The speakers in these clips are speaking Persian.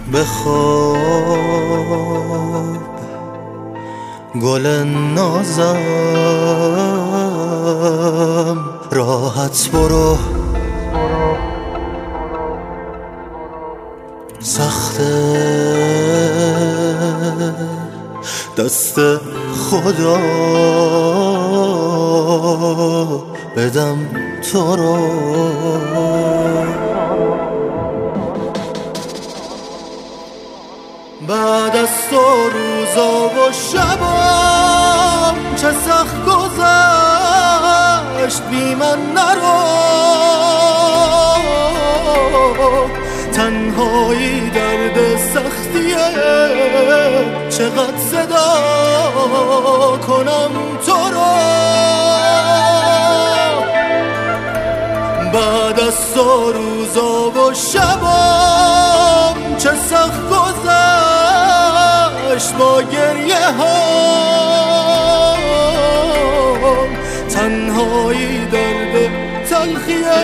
بخواب گل نازم، راحت برو، سخته دست خدا بدم تو رو. بعد از تو روزا و شبام چه سخت گذشت، بی من نرو، تنهایی درد سختیه، چقدر صدا کنم تو رو. بعد از تو روزا و شبام چه سخت گذشت، با گریه هام تنهایی درد تلخیه،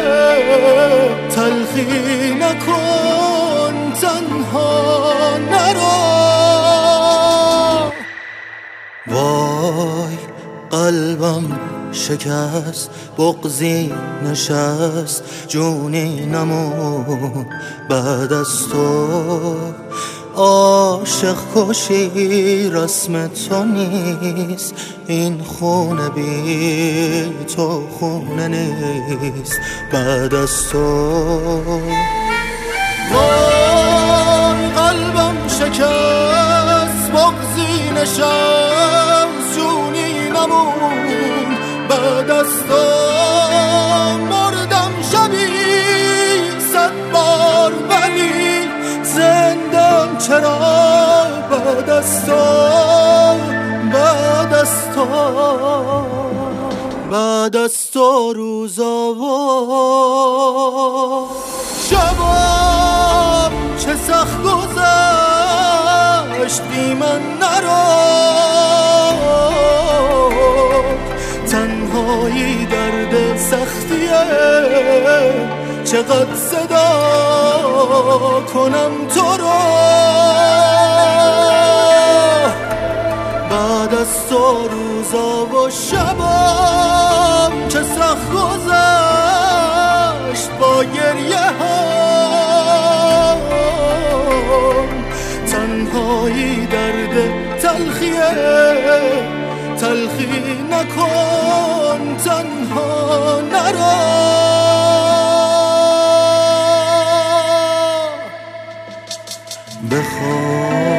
تلخی نکن، تنها نرو. وای قلبم شکست، بغضی نشست، جونی نمون بعد از تو. عاشق کشی رسم تو نیست، این خونه بی تو خونه نیست بعد از تو. وای قلبم شکست، بغضی نشست، جونی نمون بعد از تو. مردم شبی 100 بار ولی زندم چرا بعد از تو، بعد از تو. بعد از تو روزا و شبام چه سخت گذشت، بی من نرو، تنهایی درد سختیه، چقدر صدا کنم تو رو. بعد از تو روزا و شبام چه سخت گذشت، با گریه هام تنهایی درد تلخیه، تلخی نکن، تنها نرو.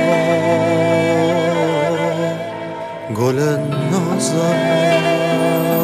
بخواب گل نازم.